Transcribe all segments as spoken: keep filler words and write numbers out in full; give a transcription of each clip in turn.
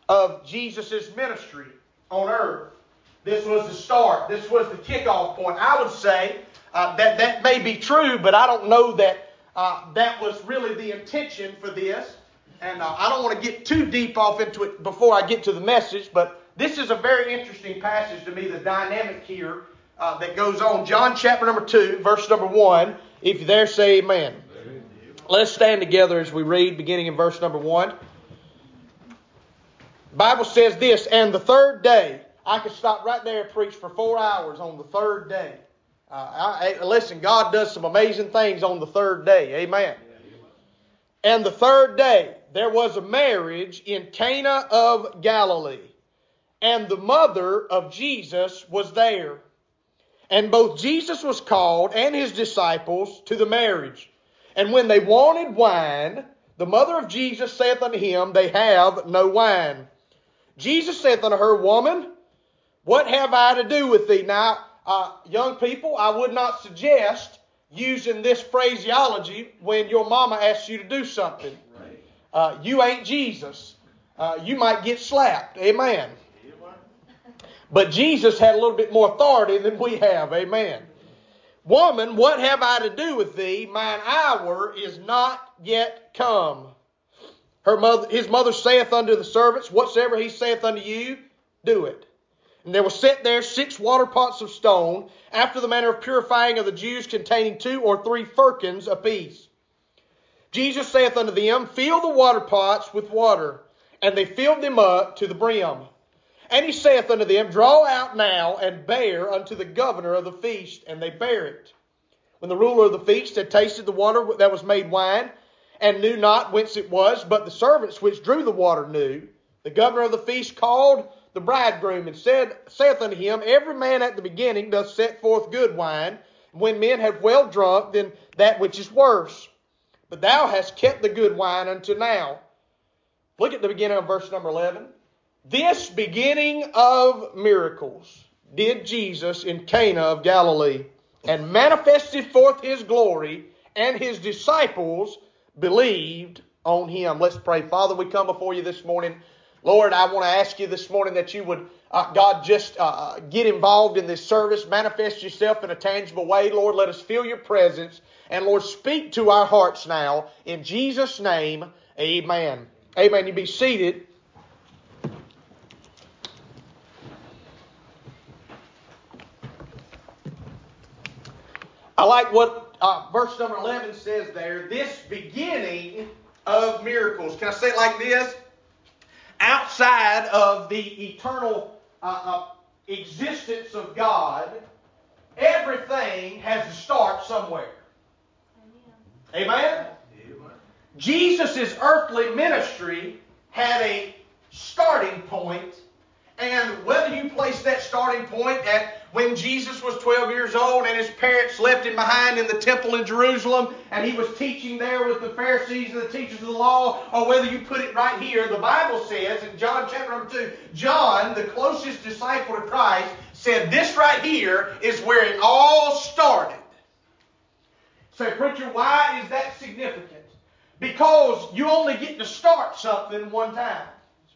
of Jesus' ministry on earth. This was the start. This was the kickoff point. I would say uh, that that may be true, but I don't know that uh, that was really the intention for this. And uh, I don't want to get too deep off into it before I get to the message, but this is a very interesting passage to me, the dynamic here uh, that goes on. John chapter number two, verse number one. If you're there, say amen. Amen. Let's stand together as we read, beginning in verse number one. The Bible says this, and the third day, I could stop right there and preach for four hours on the third day. Uh, I, listen, God does some amazing things on the third day. Amen. And the third day, there was a marriage in Cana of Galilee, and the mother of Jesus was there. And both Jesus was called and his disciples to the marriage. And when they wanted wine, the mother of Jesus saith unto him, they have no wine. Jesus saith unto her, Woman, what have I to do with thee? Now, uh, young people, I would not suggest using this phraseology when your mama asks you to do something. Right. Uh, you ain't Jesus. Uh, you might get slapped. Amen. But Jesus had a little bit more authority than we have. Amen. Woman, what have I to do with thee? Mine hour is not yet come. Her mother, his mother saith unto the servants, Whatsoever he saith unto you, do it. And there were set there six water pots of stone, after the manner of purifying of the Jews, containing two or three firkins apiece. Jesus saith unto them, Fill the water pots with water. And they filled them up to the brim. And he saith unto them, Draw out now, and bear unto the governor of the feast. And they bare it. When the ruler of the feast had tasted the water that was made wine, and knew not whence it was, but the servants which drew the water knew, the governor of the feast called the bridegroom, and said, saith unto him, Every man at the beginning doth set forth good wine, and when men have well drunk, then that which is worse. But thou hast kept the good wine until now. Look at the beginning of verse number eleven. This beginning of miracles did Jesus in Cana of Galilee, and manifested forth his glory, and his disciples believed on him. Let's pray. Father, we come before you this morning. Lord, I want to ask you this morning that you would, uh, God, just uh, get involved in this service, manifest yourself in a tangible way. Lord, let us feel your presence. And Lord, speak to our hearts now. In Jesus' name, amen. Amen. You be seated. I like what uh, verse number eleven says there. This beginning of miracles. Can I say it like this? Outside of the eternal uh, uh, existence of God, everything has to start somewhere. Amen? Amen? Amen. Jesus' earthly ministry had a starting point, and whether you place that starting point at when Jesus was twelve years old and his parents left him behind in the temple in Jerusalem and he was teaching there with the Pharisees and the teachers of the law, or whether you put it right here, the Bible says in John chapter number two, John, the closest disciple to Christ, said this right here is where it all started. Say, preacher, why is that significant? Because you only get to start something one time.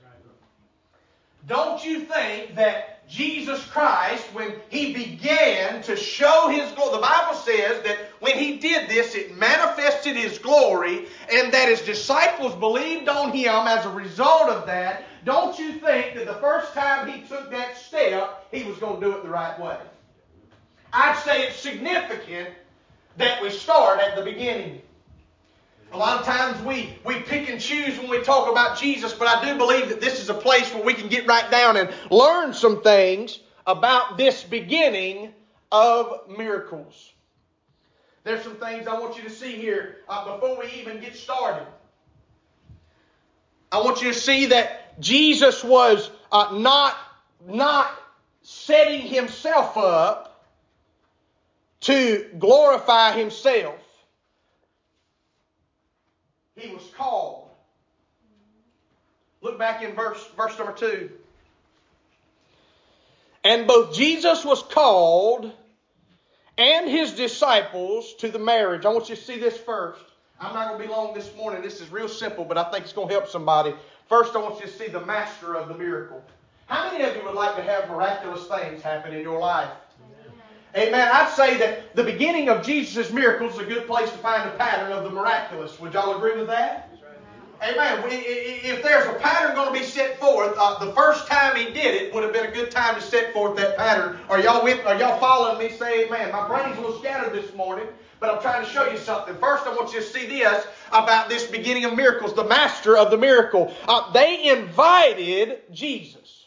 Don't you think that Jesus Christ, when he began to show his glory, the Bible says that when he did this, it manifested his glory, and that his disciples believed on him as a result of that. Don't you think that the first time he took that step, he was going to do it the right way? I'd say it's significant that we start at the beginning. A lot of times we, we pick and choose when we talk about Jesus, but I do believe that this is a place where we can get right down and learn some things about this beginning of miracles. There's some things I want you to see here uh, before we even get started. I want you to see that Jesus was uh, not, not setting himself up to glorify himself. He was called. Look back in verse, verse number two. And both Jesus was called and his disciples to the marriage. I want you to see this first. I'm not going to be long this morning. This is real simple, but I think it's going to help somebody. First, I want you to see the master of the miracle. How many of you would like to have miraculous things happen in your life? Amen. Amen. I'd say that the beginning of Jesus' miracles is a good place to find a pattern of the miraculous. Would y'all agree with that? Amen. If there's a pattern going to be set forth, uh, the first time he did it would have been a good time to set forth that pattern. Are y'all with? Are y'all following me? Say amen. My brain's a little scattered this morning, but I'm trying to show you something. First, I want you to see this about this beginning of miracles, the master of the miracle. Uh, they invited Jesus.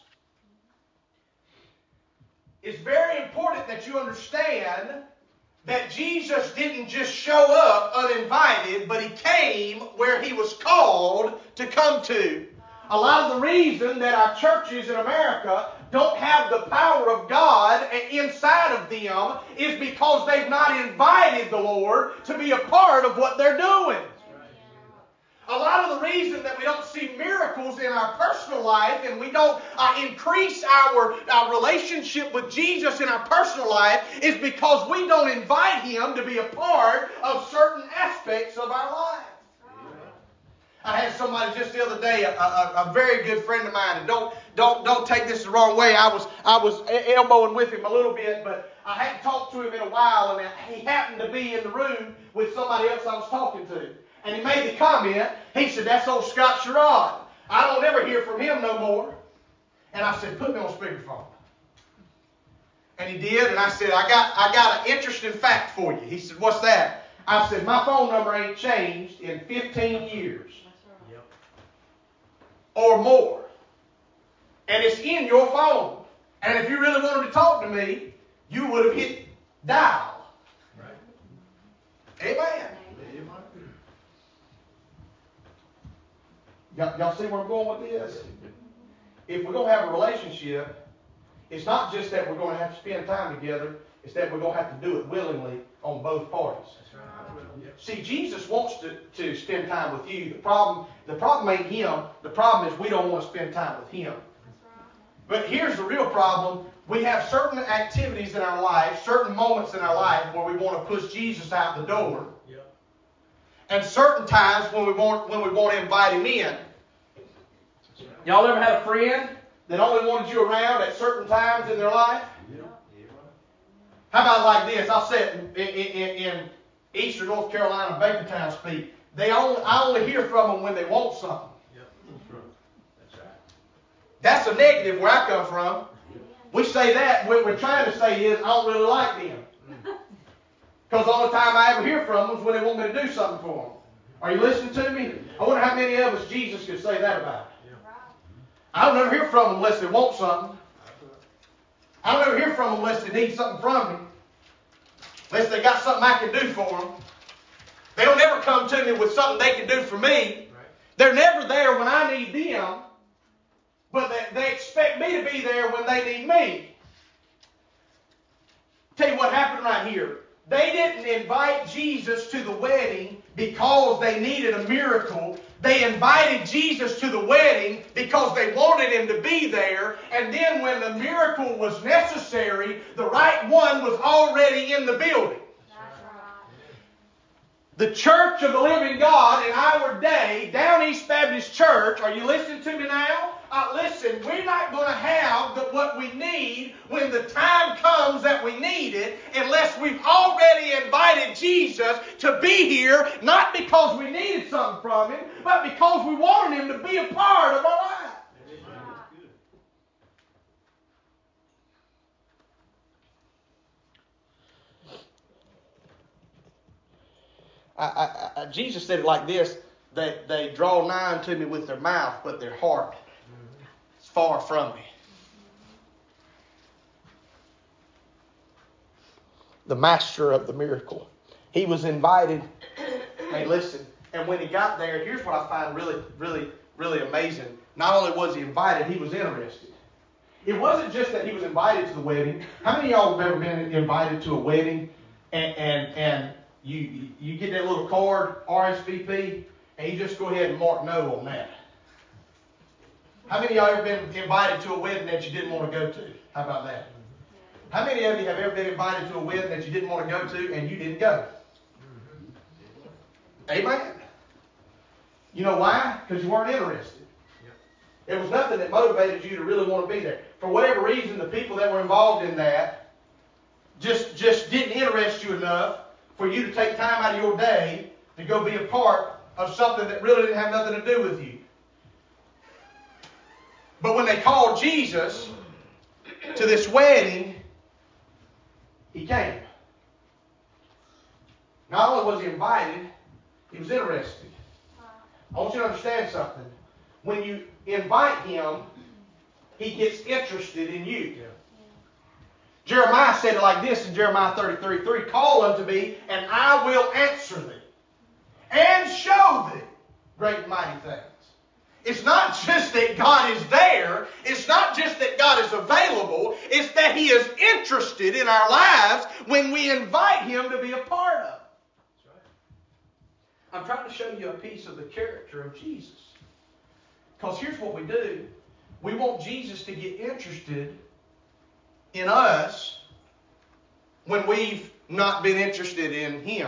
It's very important that you understand that Jesus didn't just show up uninvited, but he came where he was called to come to. A lot of the reason that our churches in America don't have the power of God inside of them is because they've not invited the Lord to be a part of what they're doing. A lot of the reason that we don't see miracles in our personal life and we don't uh, increase our, our relationship with Jesus in our personal life is because we don't invite Him to be a part of certain aspects of our life. I had somebody just the other day, a, a, a very good friend of mine, and don't don't don't take this the wrong way. I was I was elbowing with him a little bit, but I hadn't talked to him in a while, and he happened to be in the room with somebody else I was talking to. And he made the comment, he said, "That's old Scott Sherrod. I don't ever hear from him no more." And I said, "Put me on speakerphone." And he did, and I said, I got I got an interesting fact for you. He said, "What's that?" I said, "My phone number ain't changed in fifteen years. Yep. Or more. And it's in your phone. And if you really wanted to talk to me, you would have hit dial." Right. Amen. Y'all, y'all see where I'm going with this? If we're going to have a relationship, it's not just that we're going to have to spend time together. It's that we're going to have to do it willingly on both parties. That's right. See, Jesus wants to, to spend time with you. The problem, the problem ain't Him. The problem is we don't want to spend time with Him. But here's the real problem. We have certain activities in our life, certain moments in our life where we want to push Jesus out the door. And certain times when we want when we want to invite Him in. Y'all ever had a friend that only wanted you around at certain times in their life? Yeah. How about like this? I'll say it in, in, in Eastern North Carolina, Bakertown speak. They only I only hear from them when they want something. Yep. That's right. That's a negative where I come from. We say that. What we're trying to say is I don't really like them. Because the only time I ever hear from them is when they want me to do something for them. Are you listening to me? I wonder how many of us Jesus could say that about. I don't ever hear from them unless they want something. I don't ever hear from them unless they need something from me. Unless they got something I can do for them. They don't ever come to me with something they can do for me. They're never there when I need them. But they, they expect me to be there when they need me. Tell you what happened right here. They didn't invite Jesus to the wedding because they needed a miracle. They invited Jesus to the wedding because they wanted Him to be there. And then when the miracle was necessary, the right one was already in the building. The Church of the Living God in our day, Down East Baptist Church, are you listening to me now? Uh, listen, we're not going to have the, what we need when the time comes that we need it unless we've already invited Jesus to be here, not because we needed something from Him, but because we wanted Him to be a part of our life. I, I, I, Jesus said it like this: they, they draw nigh unto me with their mouth, but their heart is far from me. The master of the miracle. He was invited. Hey, listen. And when he got there, here's what I find really, really, really amazing. Not only was he invited, he was interested. It wasn't just that he was invited to the wedding. How many of y'all have ever been invited to a wedding and and and You you get that little card, R S V P, and you just go ahead and mark no on that? How many of y'all ever been invited to a wedding that you didn't want to go to? How about that? How many of you have ever been invited to a wedding that you didn't want to go to and you didn't go? Amen. You know why? Because you weren't interested. It was nothing that motivated you to really want to be there. For whatever reason, the people that were involved in that just, just didn't interest you enough for you to take time out of your day to go be a part of something that really didn't have nothing to do with you. But when they called Jesus to this wedding, he came. Not only was he invited, he was interested. I want you to understand something. When you invite him, he gets interested in you. Yeah. Jeremiah said it like this in Jeremiah thirty-three three. Call unto me, and I will answer thee, and show thee great and mighty things. It's not just that God is there. It's not just that God is available. It's that he is interested in our lives when we invite him to be a part of it. That's right. I'm trying to show you a piece of the character of Jesus. Because here's what we do. We want Jesus to get interested in us when we've not been interested in him.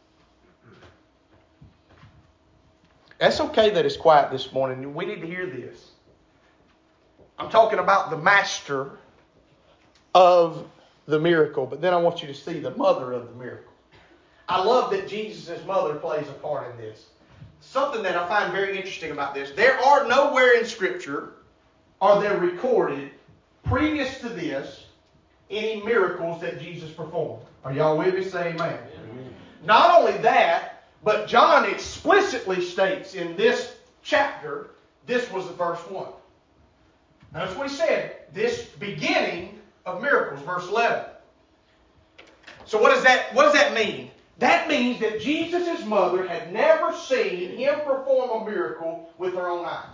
That's okay that it's quiet this morning. We need to hear this. I'm talking about the master of the miracle, but then I want you to see the mother of the miracle. I love that Jesus' mother plays a part in this. Something that I find very interesting about this, there are nowhere in Scripture are there recorded previous to this any miracles that Jesus performed. Are y'all with me? Say amen. Amen. Not only that, but John explicitly states in this chapter, this was the first one. Now that's what he said. This beginning of miracles, verse eleven. So what does that, what does that mean? That means that Jesus' mother had never seen him perform a miracle with her own eyes.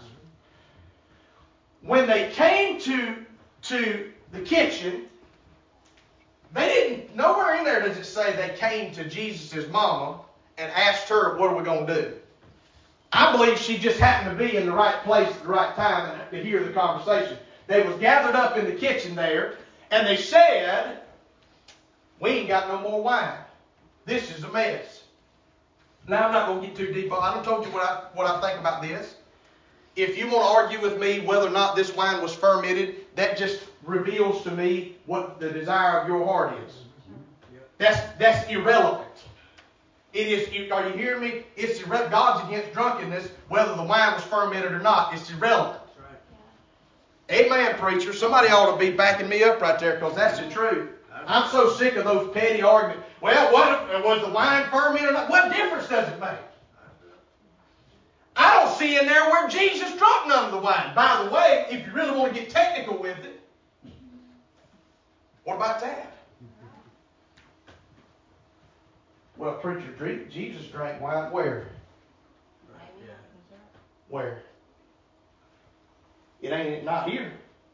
When they came to, to the kitchen, they didn't, nowhere in there does it say they came to Jesus' mama and asked her, what are we going to do? I believe she just happened to be in the right place at the right time to hear the conversation. They was gathered up in the kitchen there, and they said, we ain't got no more wine. This is a mess. Now, I'm not going to get too deep. I done told you what I, what I think about this. If you want to argue with me whether or not this wine was fermented, that just reveals to me what the desire of your heart is. That's, that's irrelevant. It is, are you hearing me? It's irre- God's against drunkenness, whether the wine was fermented or not. It's irrelevant. Right. Amen, preacher. Somebody ought to be backing me up right there, because that's the truth. I'm so sick of those petty arguments. Well, what was the wine fermented or not? What difference does it make? I don't see in there where Jesus drunk none of the wine. By the way, if you really want to get technical with it, what about that? Well, preacher, Jesus drank wine where? Where? It ain't not here.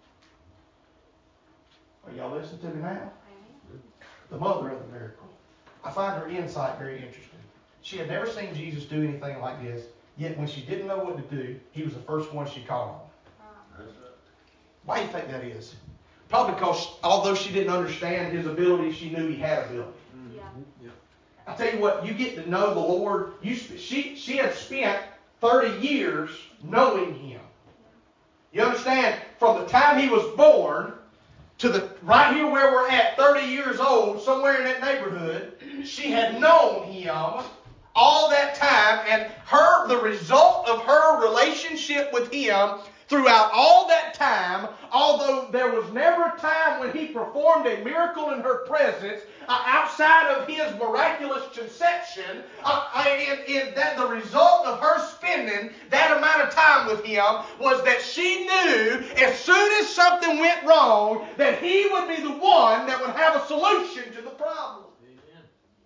Are y'all listening to me now? The mother of the miracle. I find her insight very interesting. She had never seen Jesus do anything like this, yet when she didn't know what to do, he was the first one she called on. Why do you think that is? Probably because although she didn't understand his ability, she knew he had ability. Yeah. Yeah. I tell you what, you get to know the Lord. You, she, she had spent thirty years knowing him. You understand? From the time he was born to the right here where we're at, thirty years old, somewhere in that neighborhood, she had known him all that time, and her the result of her relationship with him throughout all that time, although there was never a time when he performed a miracle in her presence, uh, outside of his miraculous conception, uh, in, in that the result of her spending that amount of time with him was that she knew as soon as something went wrong that he would be the one that would have a solution to the problem. Amen.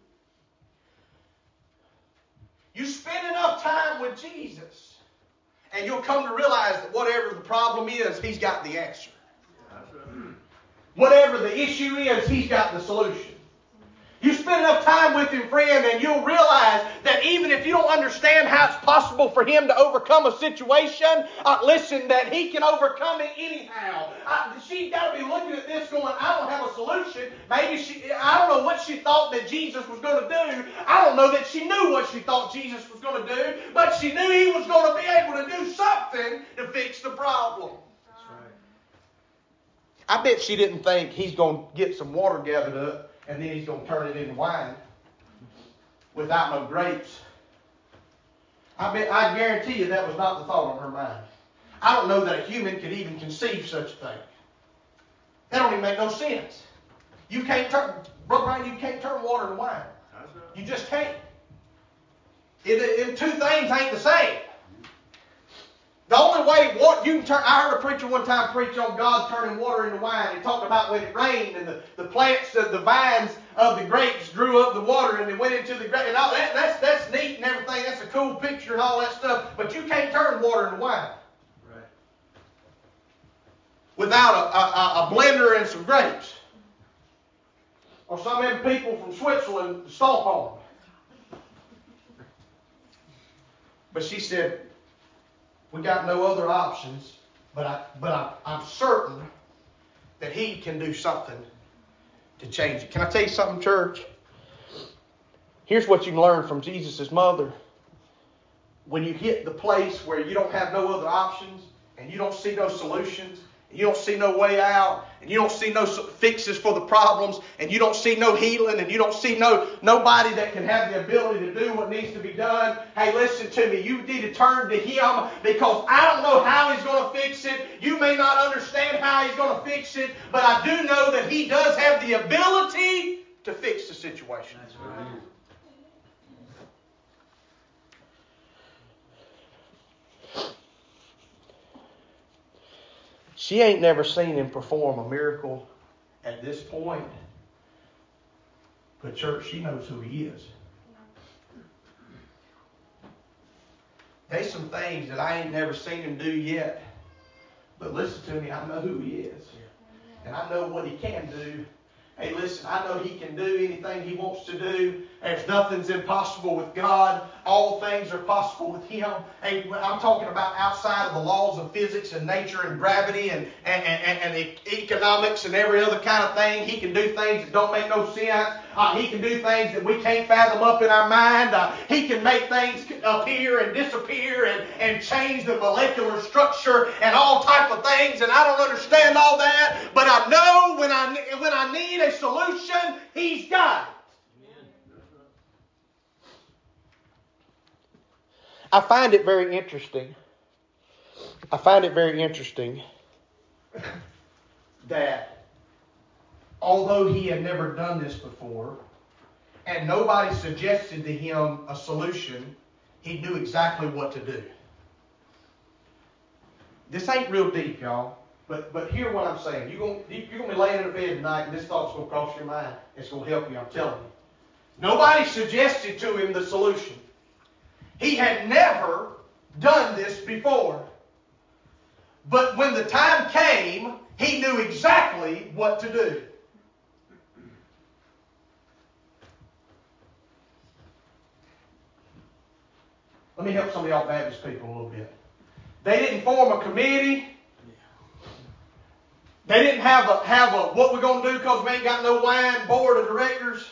You spend enough time with Jesus, and you'll come to realize that whatever the problem is, he's got the answer. Whatever the issue is, he's got the solution. You spend enough time with Him, friend, and you'll realize that even if you don't understand how it's possible for Him to overcome a situation, uh, listen, that He can overcome it anyhow. Uh, she's got to be looking at this going, I don't have a solution. Maybe she, I don't know what she thought that Jesus was going to do. I don't know that she knew what she thought Jesus was going to do, but she knew He was going to be able to do something to fix the problem. I bet she didn't think He's going to get some water gathered up and then He's going to turn it into wine without no grapes. I bet, I guarantee you that was not the thought on her mind. I don't know that a human could even conceive such a thing. That don't even make no sense. You can't turn, Brother Brian, you can't turn water into wine. You just can't. It, it, two things ain't the same. The only way what you can turn, I heard a preacher one time preach on God turning water into wine. He talked about when it rained and the, the plants of the vines of the grapes drew up the water and they went into the grapes. And all that, that's, that's neat and everything. That's a cool picture and all that stuff. But you can't turn water into wine. Right. Without a, a, a blender and some grapes. Or some of them people from Switzerland stomp on them. But she said, we got no other options, but, I, but I, I'm certain that He can do something to change it. Can I tell you something, church? Here's what you can learn from Jesus' mother. When you hit the place where you don't have no other options, and you don't see no solutions, and you don't see no way out, and you don't see no fixes for the problems, and you don't see no healing, and you don't see no nobody that can have the ability to do what needs to be done. Hey, listen to me. You need to turn to Him, because I don't know how He's going to fix it. You may not understand how He's going to fix it, but I do know that He does have the ability to fix the situation. That's right. She ain't never seen Him perform a miracle at this point. But church, she knows who He is. There's some things that I ain't never seen Him do yet. But listen to me, I know who He is. And I know what He can do. Hey, listen, I know He can do anything He wants to do. There's nothing's impossible with God. All things are possible with Him. Hey, I'm talking about outside of the laws of physics and nature and gravity and, and, and, and economics and every other kind of thing. He can do things that don't make no sense. Uh, he can do things that we can't fathom up in our mind. Uh, he can make things appear and disappear and, and change the molecular structure and all type of things. And I don't understand all that. But I know when I, when I need a solution, He's got it. I find it very interesting. I find it very interesting that although He had never done this before, and nobody suggested to Him a solution, He knew exactly what to do. This ain't real deep, y'all. But but hear what I'm saying. You're going you're going to be laying in a bed tonight, and this thought's going to cross your mind. It's going to help you, I'm telling you. Nobody suggested to Him the solution. He had never done this before. But when the time came, He knew exactly what to do. Let me help some of y'all Baptist people a little bit. They didn't form a committee. They didn't have a, have a what we're going to do because we ain't got no wine board of directors.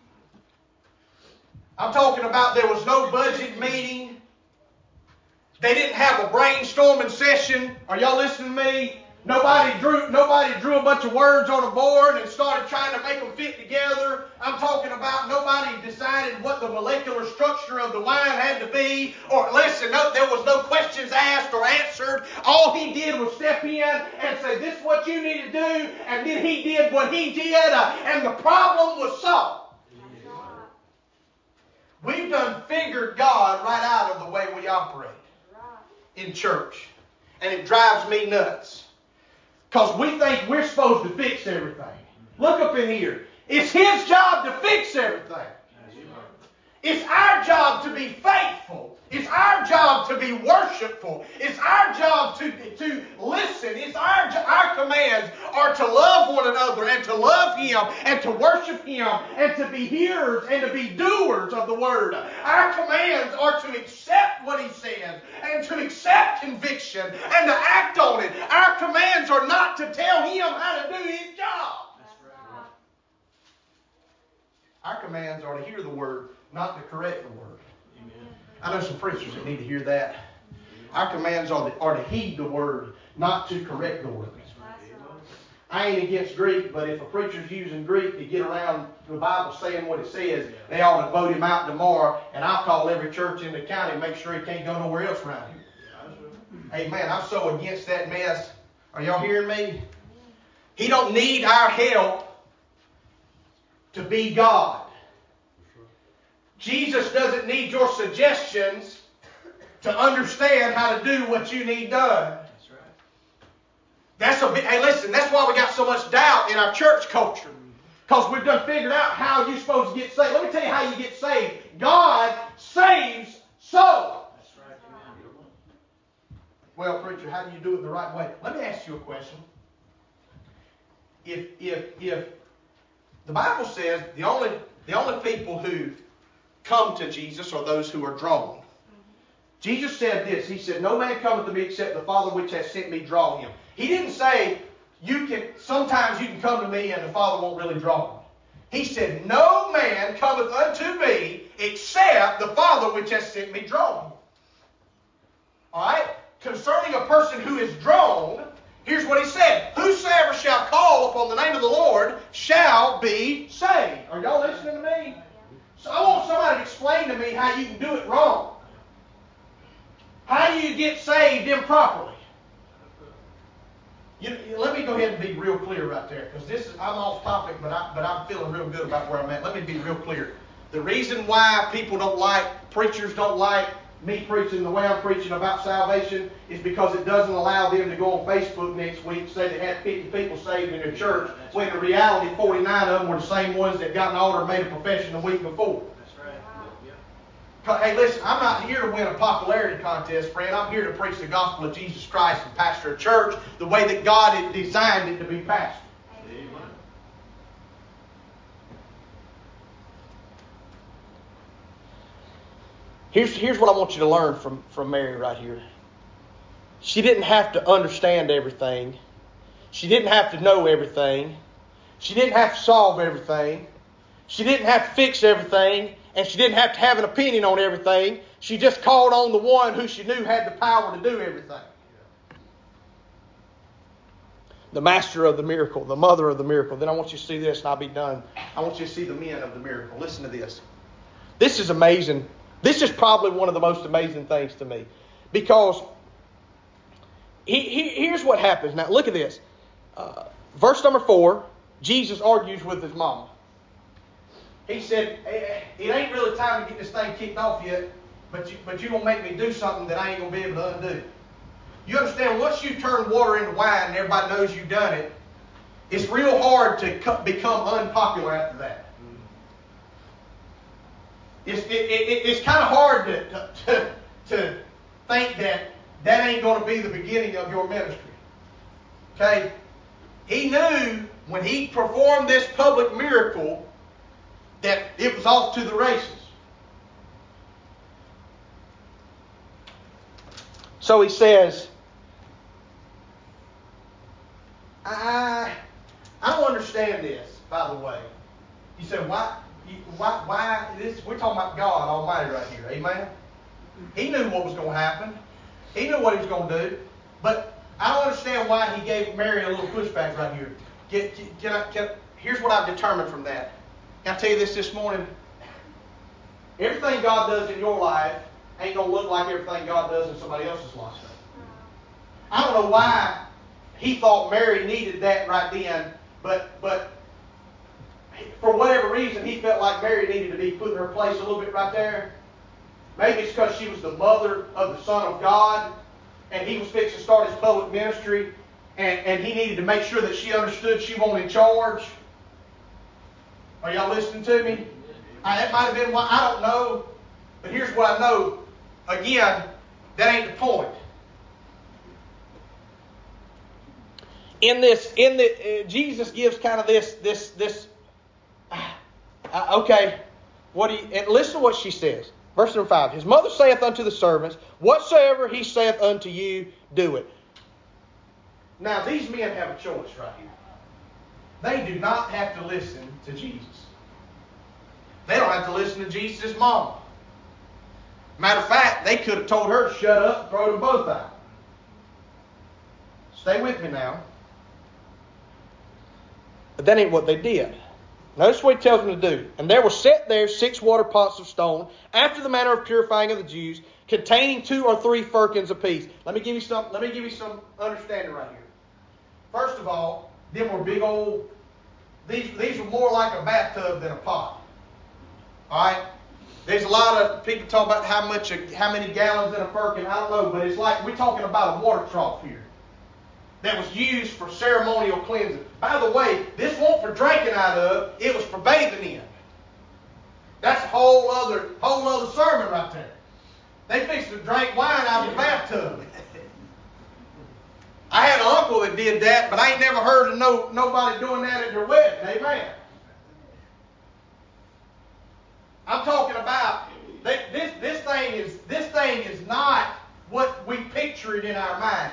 I'm talking about there was no budget meeting. They didn't have a brainstorming session. Are y'all listening to me? Nobody drew nobody drew a bunch of words on a board and started trying to make them fit together. I'm talking about nobody decided what the molecular structure of the wine had to be. Or listen, no, there was no questions asked or answered. All He did was step in and say, this is what you need to do. And then He did what He did, uh, and the problem was solved. We've done figured God right out of the way we operate in church. And it drives me nuts. Because we think we're supposed to fix everything. Look up in here. It's His job to fix everything. It's our job to be faithful. It's our job to be worshipful. It's our job to, to listen. It's our, our commands are to love one another and to love Him and to worship Him and to be hearers and to be doers of the Word. Our commands are to accept what He says and to accept conviction and to act on it. Our commands are not to tell Him how to do His job. Our commands are to hear the Word, not to correct the Word. Amen. I know some preachers that need to hear that. Our commands are to, are to heed the Word, not to correct the Word. I ain't against Greek, but if a preacher's using Greek to get around the Bible saying what it says, they ought to vote him out tomorrow, and I'll call every church in the county and make sure he can't go nowhere else around here. Amen. I'm so against that mess. Are y'all hearing me? He don't need our help to be God. Jesus doesn't need your suggestions to understand how to do what you need done. That's right. That's a big, hey, listen, that's why we got so much doubt in our church culture. Because we've done figured out how you're supposed to get saved. Let me tell you how you get saved. God saves souls. That's right. Well, preacher, how do you do it the right way? Let me ask you a question. If if if the Bible says the only the only people who come to Jesus are those who are drawn. Jesus said this. He said, "No man cometh to me except the Father which has sent me draw him." He didn't say you can. Sometimes you can come to me and the Father won't really draw him. He said, "No man cometh unto me except the Father which has sent me draw him." All right. Concerning a person who is drawn, here's what he said: "Whosoever shall call upon the name of the Lord shall be saved." Are y'all listening to me? So I want somebody to explain to me how you can do it wrong. How do you get saved improperly? You, you, let me go ahead and be real clear right there, because this is I'm off topic, but I, but I'm feeling real good about where I'm at. Let me be real clear. The reason why people don't like preachers don't like me preaching the way I'm preaching about salvation is because it doesn't allow them to go on Facebook next week and say they had fifty people saved in their church, when in reality forty-nine of them were the same ones that got an altar and made a profession the week before. That's right. Yeah. Hey, listen, I'm not here to win a popularity contest, friend. I'm here to preach the gospel of Jesus Christ and pastor a church the way that God had designed it to be pastored. Amen. Here's, here's what I want you to learn from, from Mary right here. She didn't have to understand everything. She didn't have to know everything. She didn't have to solve everything. She didn't have to fix everything. And she didn't have to have an opinion on everything. She just called on the one who she knew had the power to do everything. The master of the miracle, the mother of the miracle. Then I want you to see this and I'll be done. I want you to see the men of the miracle. Listen to this. This is amazing. This is probably one of the most amazing things to me. Because he, he, here's what happens. Now look at this. Uh, verse number four, Jesus argues with his mama. He said, "It ain't really time to get this thing kicked off yet, but, you, but you're going to make me do something that I ain't going to be able to undo." You understand, once you turn water into wine and everybody knows you've done it, it's real hard to become unpopular after that. It's, it, it, it's kind of hard to, to, to think that that ain't going to be the beginning of your ministry. Okay? He knew when he performed this public miracle that it was off to the races. So he says, I, I don't understand this, by the way. You said, why? Why, why this? We're talking about God Almighty right here. Amen? He knew what was going to happen. He knew what he was going to do. But I don't understand why he gave Mary a little pushback right here. Can, can, can I, can, here's what I've determined from that. Can I tell you this this morning? Everything God does in your life ain't going to look like everything God does in somebody else's life. I don't know why he thought Mary needed that right then, but but for whatever reason, he felt like Mary needed to be put in her place a little bit right there. Maybe it's because she was the mother of the Son of God, and he was fixing to start his public ministry, and, and he needed to make sure that she understood she wasn't in charge. Are y'all listening to me? I, that might have been why, I don't know, but here's what I know. Again, that ain't the point. in this, in the uh, Jesus gives kind of this, this, this. Uh, okay, what do you? And listen to what she says. Verse number five. His mother saith unto the servants, whatsoever he saith unto you, do it. Now these men have a choice right here. They do not have to listen to Jesus. They don't have to listen to Jesus' mama. Matter of fact, they could have told her to shut up and throw them both out. Stay with me now. But that ain't what they did. Notice what he tells them to do. And there were set there six water pots of stone, after the manner of purifying of the Jews, containing two or three firkins apiece. Let me give you some, let me give you some understanding right here. First of all, them were big old, these, these were more like a bathtub than a pot. Alright? There's a lot of people talk about how much, how many gallons in a firkin. I don't know, but it's like we're talking about a water trough here that was used for ceremonial cleansing. By the way, this wasn't for drinking out of, it was for bathing in. That's a whole other, whole other sermon right there. They fixed to drink wine out of the bathtub. I had an uncle that did that, but I ain't never heard of no, nobody doing that at their wedding. Amen. I'm talking about they, this. This thing is this thing is not what we picture it in our mind.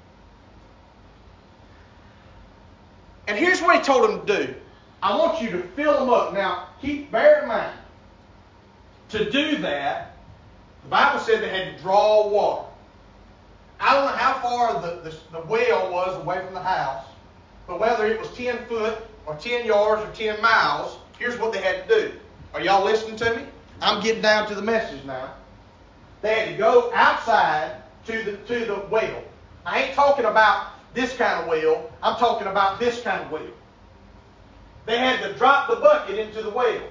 And here's what he told them to do. I want you to fill them up. Now, keep bear in mind, to do that, the Bible said they had to draw water. I don't know how far the, the, the well was away from the house, but whether it was ten foot or ten yards or ten miles, here's what they had to do. Are y'all listening to me? I'm getting down to the message now. They had to go outside to the to the well. I ain't talking about this kind of well. I'm talking about this kind of well. They had to drop the bucket into the well.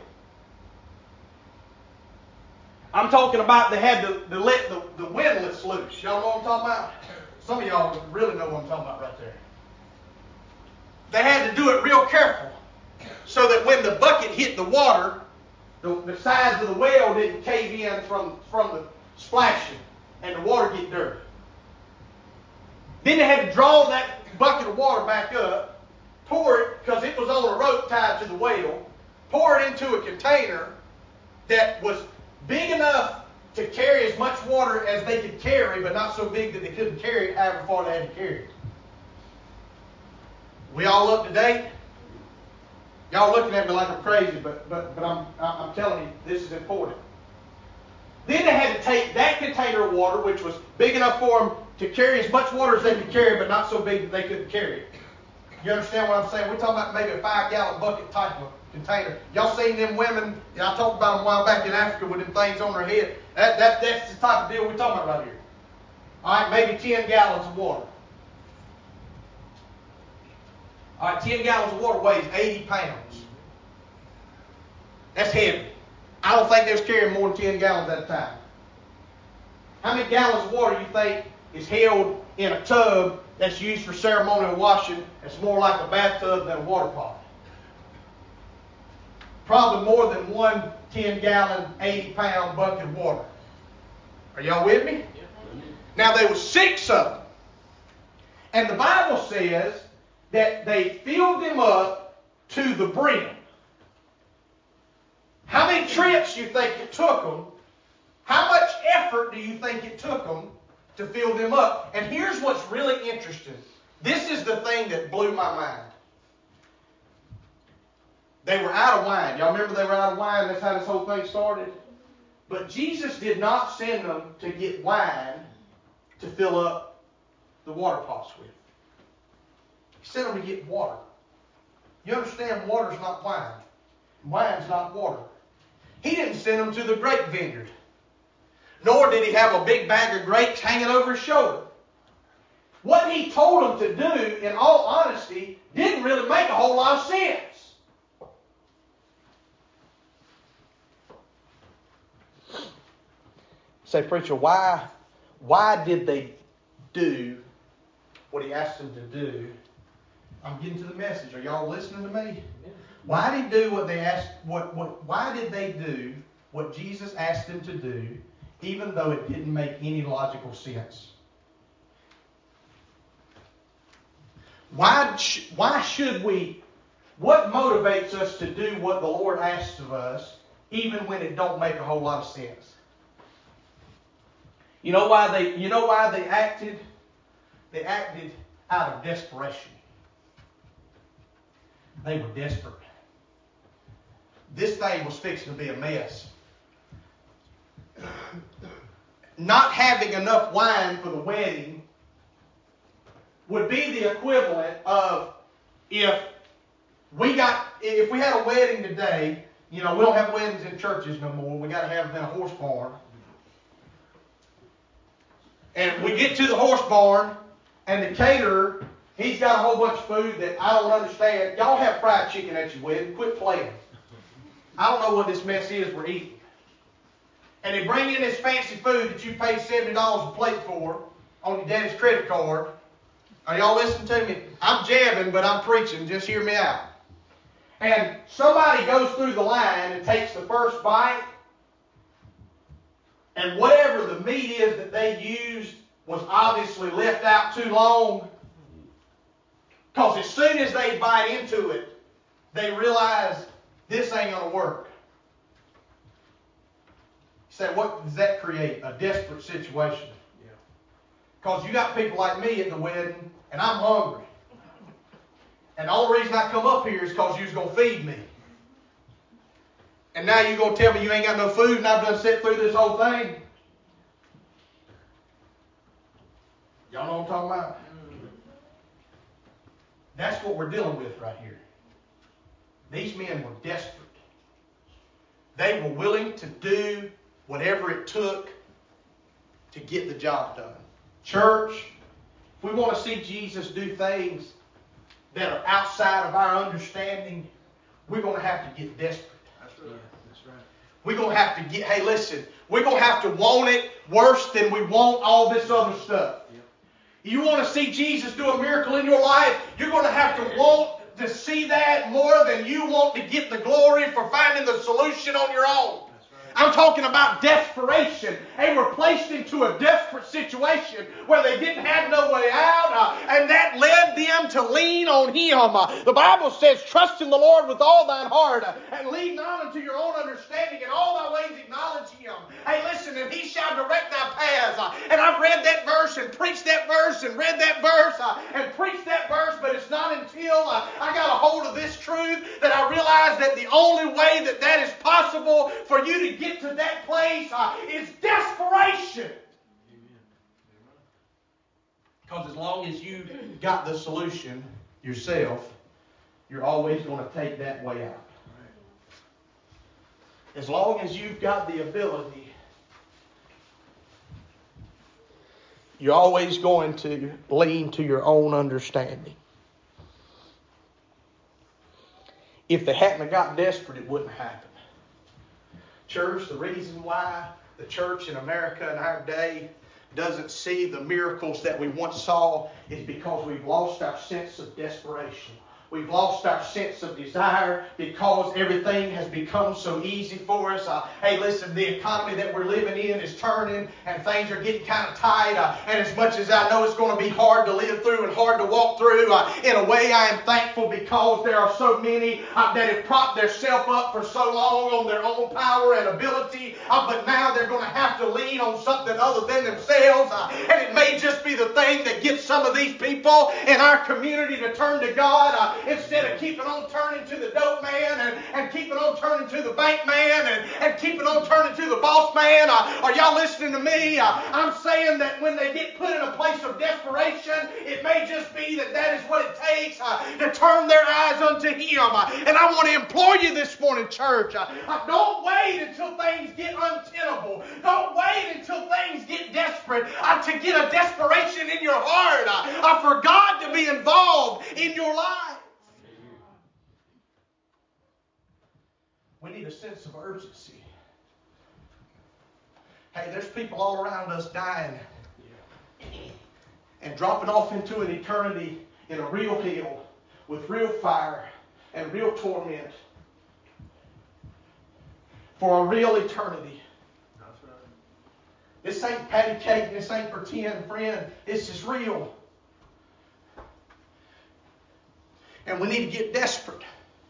I'm talking about they had to, to let the, the windlass loose. Y'all know what I'm talking about? Some of y'all really know what I'm talking about right there. They had to do it real careful so that when the bucket hit the water, the, the sides of the well didn't cave in from, from the splashing and the water get dirty. Then they had to draw that bucket of water back up, pour it, because it was on a rope tied to the well, pour it into a container that was big enough to carry as much water as they could carry, but not so big that they couldn't carry it however far they had to carry it. We all up to date? Y'all looking at me like I'm crazy, but but but I'm I'm telling you, this is important. Then they had to take that container of water, which was big enough for them to carry as much water as they could carry, but not so big that they couldn't carry it. You understand what I'm saying? We're talking about maybe a five-gallon bucket type of container. Y'all seen them women? You know, I talked about them a while back in Africa with them things on their head. That, that that's the type of deal we're talking about right here. All right, maybe ten gallons of water. All right, ten gallons of water weighs eighty pounds. That's heavy. I don't think they was carrying more than ten gallons at a time. How many gallons of water do you think is held in a tub that's used for ceremonial washing that's more like a bathtub than a water pot? Probably more than one ten-gallon, eighty-pound bucket of water. Are y'all with me? Now, there were six of them. And the Bible says that they filled them up to the brim. How many trips do you think it took them? How much effort do you think it took them to fill them up? And here's what's really interesting. This is the thing that blew my mind. They were out of wine. Y'all remember they were out of wine? That's how this whole thing started. But Jesus did not send them to get wine to fill up the water pots with. He sent them to get water. You understand, water's not wine. Wine's not water. He didn't send them to the grape vineyard. Nor did he have a big bag of grapes hanging over his shoulder. What he told them to do, in all honesty, didn't really make a whole lot of sense. Say, preacher, why, why did they do what he asked them to do? I'm getting to the message. Are y'all listening to me? Why did they do what they asked? What, what? Why did they do what Jesus asked them to do, even though it didn't make any logical sense? Why, sh- why should we, what motivates us to do what the Lord asks of us, even when it don't make a whole lot of sense? You know why they, you know why they acted? They acted out of desperation. They were desperate. This thing was fixing to be a mess. Not having enough wine for the wedding would be the equivalent of if we got, if we had a wedding today, you know, we don't have weddings in churches no more. We got to have them in a horse barn. And we get to the horse barn, and the caterer, he's got a whole bunch of food that I don't understand. Y'all have fried chicken at your wedding. Quit playing. I don't know what this mess is we're eating. And they bring in this fancy food that you pay seventy dollars a plate for on your daddy's credit card. Are y'all listening to me? I'm jabbing, but I'm preaching. Just hear me out. And somebody goes through the line and takes the first bite, and whatever the meat is that they used was obviously left out too long. Because as soon as they bite into it, they realize this ain't going to work. You say, what does that create? A desperate situation. Because you got people like me at the wedding, and I'm hungry. And the only reason I come up here is because you was going to feed me. And now you're going to tell me you ain't got no food and I've done sat through this whole thing? Y'all know what I'm talking about? That's what we're dealing with right here. These men were desperate. They were willing to do whatever it took to get the job done. Church, if we want to see Jesus do things that are outside of our understanding, we're going to have to get desperate. That's right. That's right. We're going to have to get, hey, listen, we're going to have to want it worse than we want all this other stuff. Yep. You want to see Jesus do a miracle in your life, you're going to have to want to see that more than you want to get the glory for finding the solution on your own. I'm talking about desperation. They were placed into a desperate situation where they didn't have no way out, uh, and that led them to lean on Him. Uh, the Bible says, trust in the Lord with all thine heart, uh, and lean not unto your own understanding. In all thy ways acknowledge Him. Hey, listen, and He shall direct thy paths. Uh, and I've read that verse and preached that verse and read that verse uh, and preached that verse, but it's not until uh, I got a hold of this truth that I realized that the only way that that is possible for you to get to that place uh, is desperation. Because as long as you got the solution yourself, you're always going to take that way out. As long as you've got the ability, you're always going to lean to your own understanding. If they hadn't got desperate, it wouldn't happen. Church, the reason why the church in America in our day doesn't see the miracles that we once saw is because we've lost our sense of desperation. We've lost our sense of desire because everything has become so easy for us. Uh, hey, listen, the economy that we're living in is turning and things are getting kind of tight. Uh, and as much as I know it's going to be hard to live through and hard to walk through, uh, in a way I am thankful because there are so many uh, that have propped themselves up for so long on their own power and ability. Uh, but now they're going to have to lean on something other than themselves. Uh, and it may just be the thing that gets some of these people in our community to turn to God. Uh, Instead of keeping on turning to the dope man and, and keeping on turning to the bank man and, and keeping on turning to the boss man. Uh, are y'all listening to me? Uh, I'm saying that when they get put in a place of desperation, it may just be that that is what it takes uh, to turn their eyes unto Him. Uh, and I want to implore you this morning, church, uh, uh, don't wait until things get untenable. Don't wait until things get desperate uh, to get a desperation in your heart uh, uh, for God to be involved in your life. We need a sense of urgency. Hey, there's people all around us dying and dropping off into an eternity in a real hell with real fire and real torment for a real eternity. That's right. This ain't patty cake. This ain't pretend, friend. This is real. And we need to get desperate.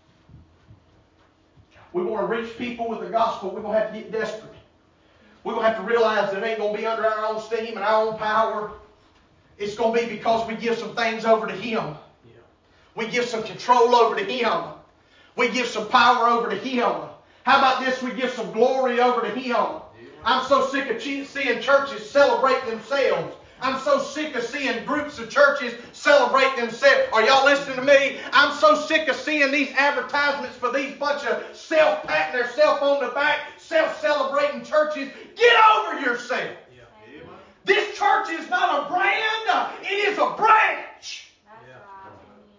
We want to reach people with the gospel. We're going to have to get desperate. We're going to have to realize that it ain't going to be under our own steam and our own power. It's going to be because we give some things over to Him. Yeah. We give some control over to Him. We give some power over to Him. How about this? We give some glory over to Him. Yeah. I'm so sick of seeing churches celebrate themselves. I'm so sick of seeing groups of churches celebrate themselves. Are y'all listening to me? I'm so sick of seeing these advertisements for these bunch of self-patting themselves on the back, self-celebrating churches. Get over yourself. Yeah. This church is not a brand. It is a branch. That's yeah. right.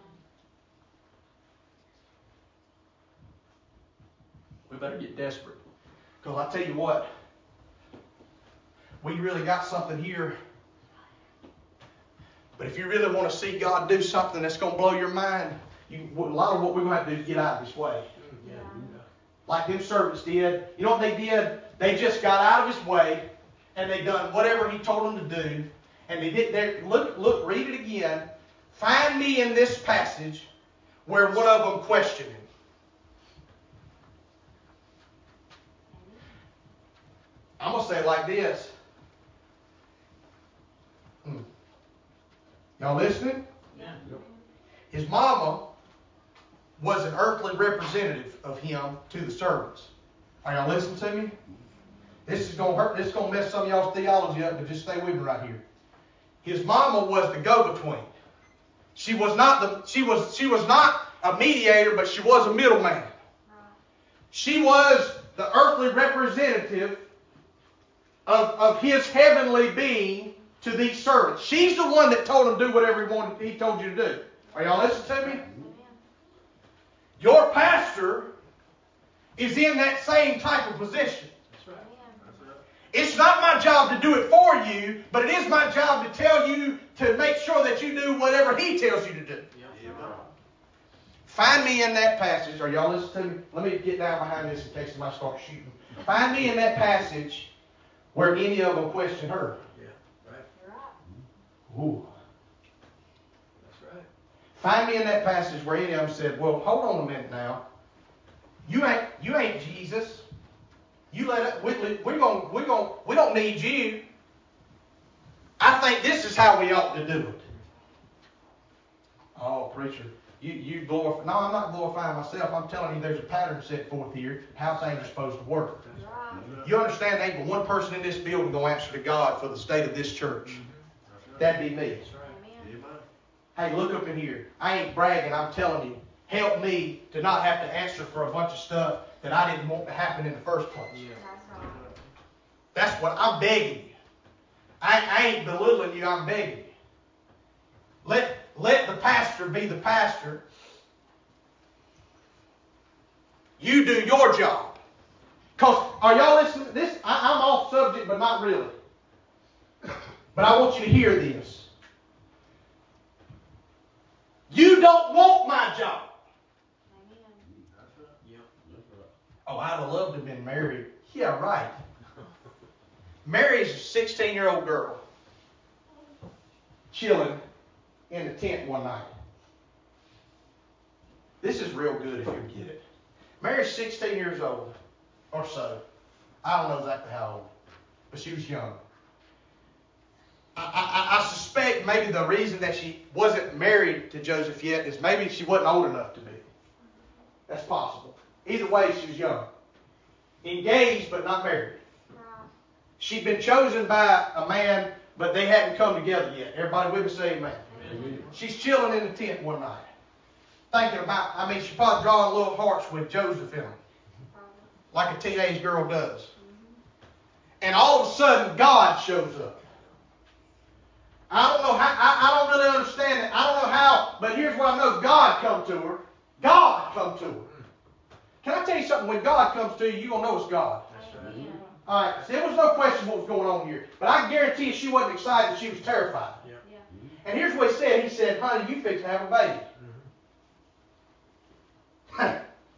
We better get desperate. Because I tell you what, we really got something here. But if you really want to see God do something that's going to blow your mind, you, a lot of what we're going to have to do is get out of His way. Yeah. Like them servants did. You know what they did? They just got out of His way, and they done whatever He told them to do. And they did. They, look, look, read it again. Find me in this passage where one of them questioned Him. I'm going to say it like this. Hmm. Y'all listening? Yeah. His mama was an earthly representative of Him to the servants. Are y'all listening to me? This is going to hurt. This is going to mess some of y'all's theology up, but just stay with me right here. His mama was the go-between. She was not the. She was. She was not a mediator, but she was a middleman. She was the earthly representative of, of His heavenly being to these servants. She's the one that told them to do whatever he wanted. He told you to do. Are y'all listening to me? Your pastor is in that same type of position. That's right. That's right. It's not my job to do it for you, but it is my job to tell you to make sure that you do whatever he tells you to do. Yep. Find me in that passage. Are y'all listening to me? Let me get down behind this in case somebody starts shooting. Find me in that passage where any of them question her. Ooh. That's right. Find me in that passage where any of them said, well, hold on a minute now. You ain't you ain't Jesus. You let it, we, we're gonna, we're gonna, we don't need you. I think this is how we ought to do it. Oh, preacher, you, you glorify. No, I'm not glorifying myself. I'm telling you there's a pattern set forth here, how things are supposed to work. Right. You understand there ain't but one person in this building going to answer to God for the state of this church. That'd be me. Amen. Hey, look up in here. I ain't bragging. I'm telling you. Help me to not have to answer for a bunch of stuff that I didn't want to happen in the first place. Yeah. That's what I'm begging you. I, I ain't belittling you. I'm begging you. Let, let the pastor be the pastor. You do your job. Because, are y'all listening to this? I, I'm off subject, but not really. But I want you to hear this. You don't want my job. Oh, I'd have loved to have been married. Yeah, right. Mary's a sixteen-year-old girl chilling in the tent one night. This is real good if you get it. Mary's sixteen years old or so. I don't know exactly how old, but she was young. I, I, I suspect maybe the reason that she wasn't married to Joseph yet is maybe she wasn't old enough to be. That's possible. Either way, she was young. Engaged, but not married. She'd been chosen by a man, but they hadn't come together yet. Everybody with me say amen. Amen. She's chilling in the tent one night. Thinking about, I mean, she probably drawing little hearts with Joseph in them. Like a teenage girl does. And all of a sudden, God shows up. I don't know how, I, I don't really understand it. I don't know how, but here's what I know. God come to her. God come to her. Can I tell you something? When God comes to you, you're going to know it's God. That's right. All right. So there was no question what was going on here. But I can guarantee you she wasn't excited. She was terrified. Yeah. Yeah. And here's what he said. He said, honey, you fix to have a baby. Mm-hmm.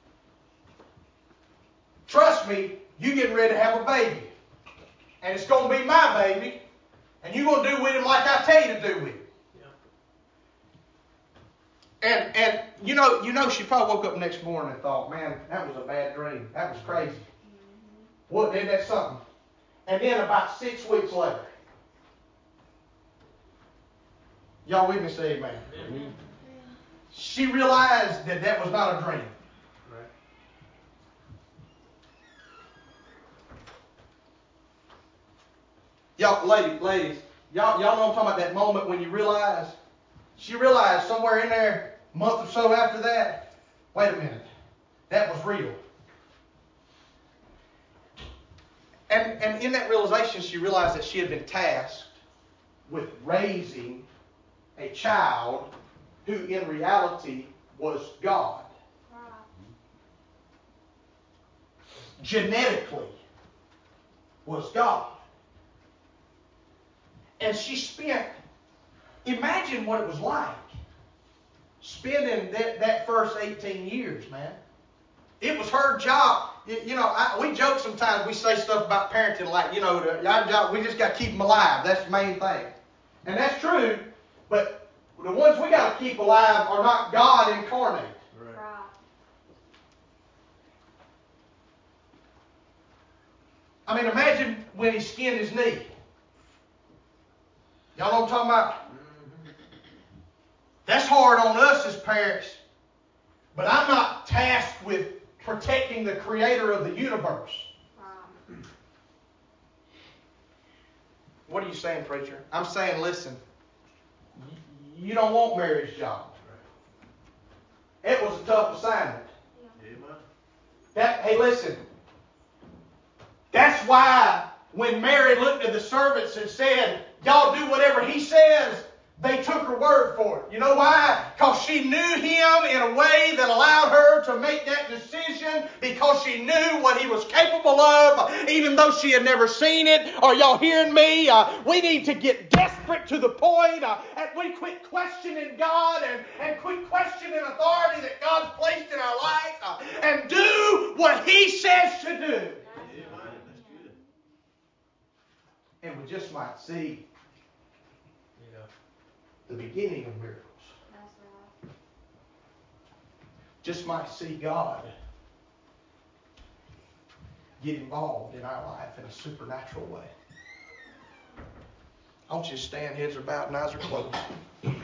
Trust me, you getting ready to have a baby. And it's going to be my baby. And you're going to do with him like I tell you to do with him. Yeah. And, and you know, you know, she probably woke up the next morning and thought, man, that was a bad dream. That was crazy. What, isn't that something? And then about six weeks later, y'all with me, say amen. Amen. She realized that that was not a dream. Right. Y'all, ladies, ladies, y'all, y'all know I'm talking about that moment when you realize. She realized somewhere in there, a month or so after that, wait a minute, that was real. And, and in that realization, she realized that she had been tasked with raising a child who in reality was God. Genetically was God. And she spent, imagine what it was like spending that, that first eighteen years, man. It was her job. You, you know, I, we joke sometimes, we say stuff about parenting like, you know, the, our job, we just got to keep them alive. That's the main thing. And that's true, but the ones we got to keep alive are not God incarnate. Right. I mean, imagine when he skinned his knee. Y'all know what I'm talking about? That's hard on us as parents, but I'm not tasked with protecting the creator of the universe. What are you saying, preacher? I'm saying, listen, you don't want Mary's job. It was a tough assignment. Amen. That, hey, listen. That's why when Mary looked at the servants and said, y'all do whatever he says, they took her word for it. You know why? Because she knew him in a way that allowed her to make that decision, because she knew what he was capable of, even though she had never seen it. Are y'all hearing me? Uh, we need to get desperate to the point uh, that we quit questioning God and, and quit questioning authority that God's placed in our life uh, and do what he says to do. Amen. That's good. And we just might see Yeah. the beginning of miracles. That's right. Just might see God get involved in our life in a supernatural way. I want you to stand, heads are bowed and eyes are closed.